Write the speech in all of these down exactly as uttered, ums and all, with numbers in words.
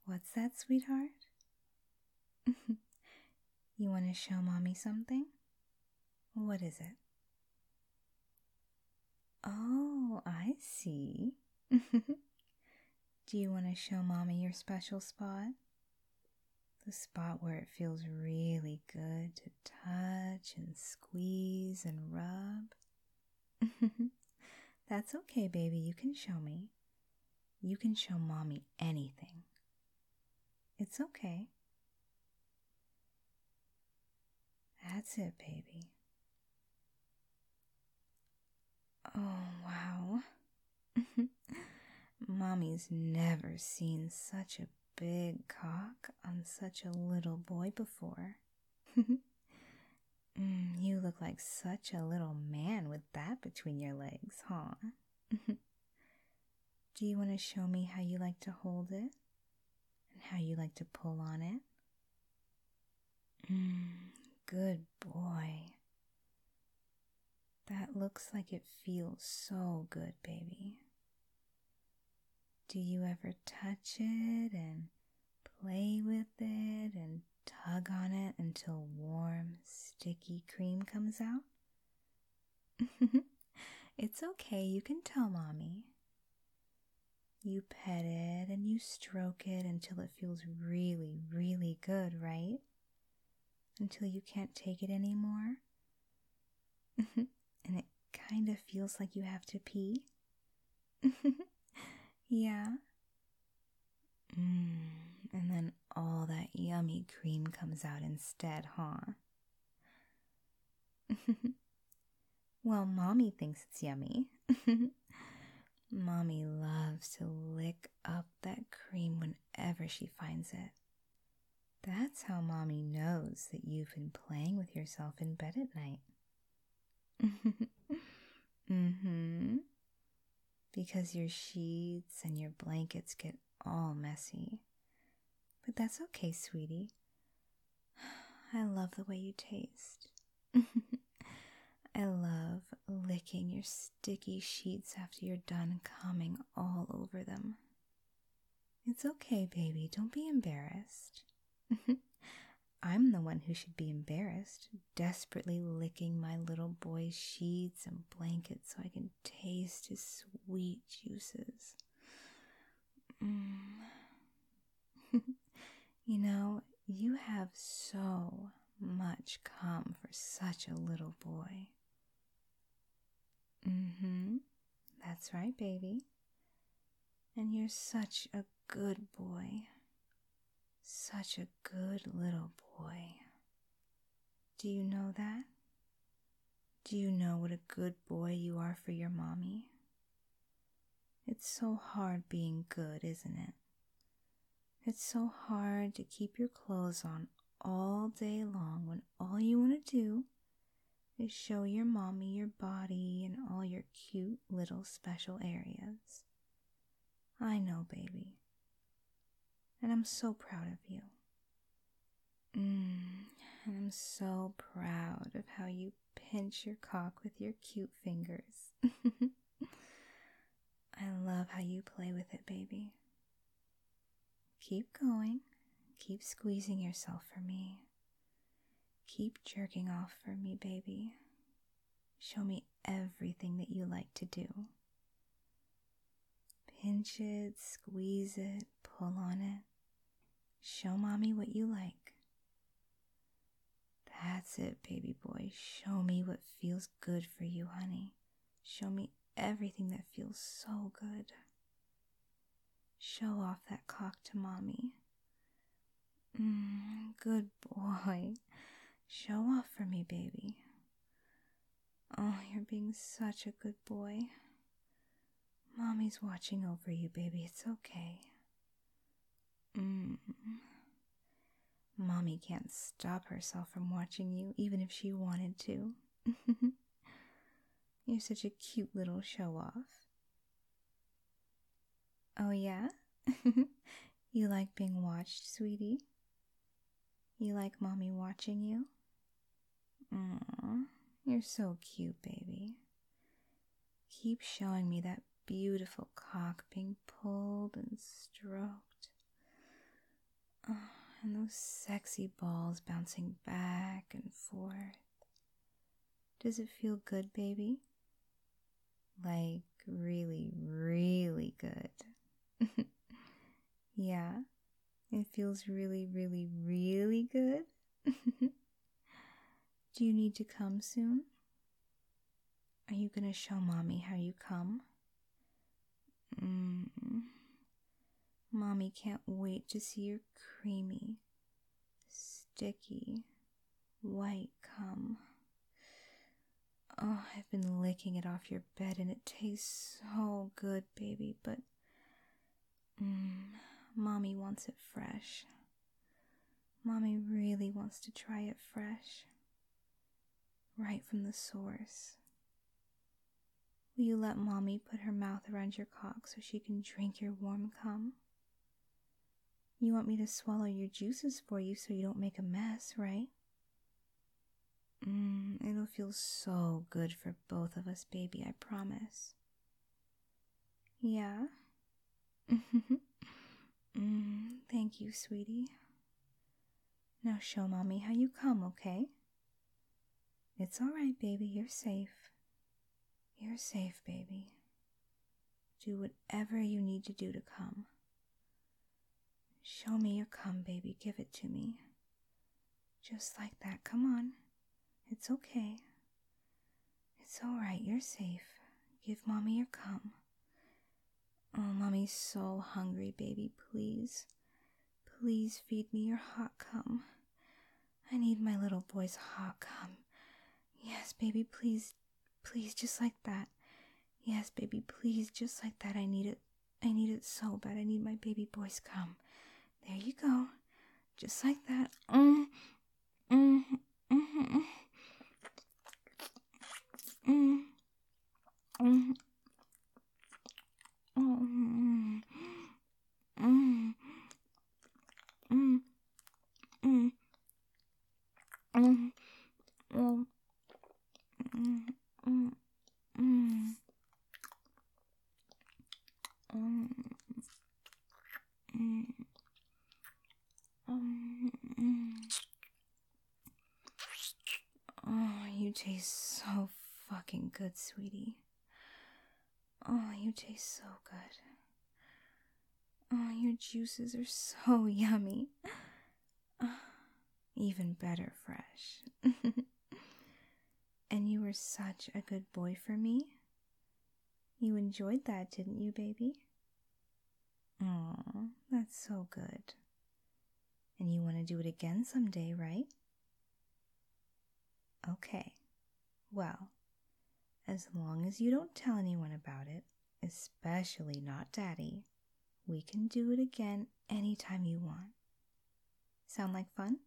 What's that, sweetheart? You want to show Mommy something? What is it? Oh, I see. Do you want to show Mommy your special spot? The spot where it feels really good to touch and squeeze and rub? That's okay, baby. You can show me. You can show Mommy anything. It's okay. That's it, baby. Oh, wow. Mommy's never seen such a big cock on such a little boy before. mm, you look like such a little man with that between your legs, huh? Do you want to show me how you like to hold it? And how you like to pull on it? Mm, good boy. That looks like it feels so good, baby. Do you ever touch it and play with it and tug on it until warm, sticky cream comes out? It's okay, you can tell Mommy. You pet it and you stroke it until it feels really, really good, right? Until you can't take it anymore. And it kind of feels like you have to pee. Yeah. Mm, and then all that yummy cream comes out instead, huh? Well, Mommy thinks it's yummy. Mommy loves to lick up that cream whenever she finds it. That's how Mommy knows that you've been playing with yourself in bed at night. Mm-hmm. Because your sheets and your blankets get all messy. But that's okay, sweetie. I love the way you taste. I love licking your sticky sheets after you're done coming all over them. It's okay, baby. Don't be embarrassed. I'm the one who should be embarrassed, desperately licking my little boy's sheets and blankets so I can taste his sweet juices. Mm. You know, you have so much cum for such a little boy. Mm-hmm. That's right, baby. And you're such a good boy. Such a good little boy. Do you know that? Do you know what a good boy you are for your mommy? It's so hard being good, isn't it? It's so hard to keep your clothes on all day long when all you want to do is show your mommy your body and all your cute little special areas. I know, baby. And I'm so proud of you. Mm, and I'm so proud of how you pinch your cock with your cute fingers. I love how you play with it, baby. Keep going. Keep squeezing yourself for me. Keep jerking off for me, baby. Show me everything that you like to do. Pinch it, squeeze it, pull on it. Show mommy what you like. That's it, baby boy. Show me what feels good for you, honey. Show me everything that feels so good. Show off that cock to mommy. Mm, good boy. Show off for me, baby. Oh, you're being such a good boy. Mommy's watching over you, baby. It's okay. Mm. Mommy can't stop herself from watching you, even if she wanted to. You're such a cute little show-off. Oh, yeah? You like being watched, sweetie? You like Mommy watching you? Aww, you're so cute, baby. Keep showing me that beautiful cock being pulled and stroked. Oh, and those sexy balls bouncing back and forth. Does it feel good, baby? Like really, really good. Yeah, it feels really, really, really good. Do you need to come soon? Are you gonna show Mommy how you come? Mm. Mommy can't wait to see your creamy, sticky, white cum. Oh, I've been licking it off your bed and it tastes so good, baby, but mm, Mommy wants it fresh. Mommy really wants to try it fresh. Right from the source. Will you let Mommy put her mouth around your cock so she can drink your warm cum? You want me to swallow your juices for you so you don't make a mess, right? Mmm, it'll feel so good for both of us, baby, I promise. Yeah? Mmm, thank you, sweetie. Now show Mommy how you come, okay? It's alright, baby, you're safe. You're safe, baby. Do whatever you need to do to come. Show me your cum, baby. Give it to me. Just like that. Come on. It's okay. It's alright. You're safe. Give Mommy your cum. Oh, Mommy's so hungry, baby. Please. Please feed me your hot cum. I need my little boy's hot cum. Yes, baby, please. Please, just like that. Yes, baby, please, just like that. I need it. I need it so bad. I need my baby boy's cum. There you go. Just like that. Mm, mm, mm, mm, mm, mm, mm, mm, mm, mm, mm, mm, mm, mm, mm. Mm, mm, mm, mm. Oh, you taste so fucking good, sweetie. Oh, you taste so good. Oh, your juices are so yummy. Oh, even better fresh. And you were such a good boy for me. You enjoyed that, didn't you, baby? Aw, that's so good. And you want to do it again someday, right? Okay. Well, as long as you don't tell anyone about it, especially not Daddy, we can do it again anytime you want. Sound like fun?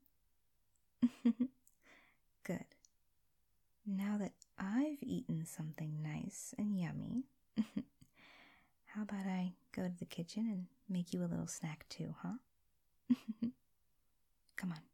Good. Now that I've eaten something nice and yummy, how about I go to the kitchen and make you a little snack too, huh? Come on.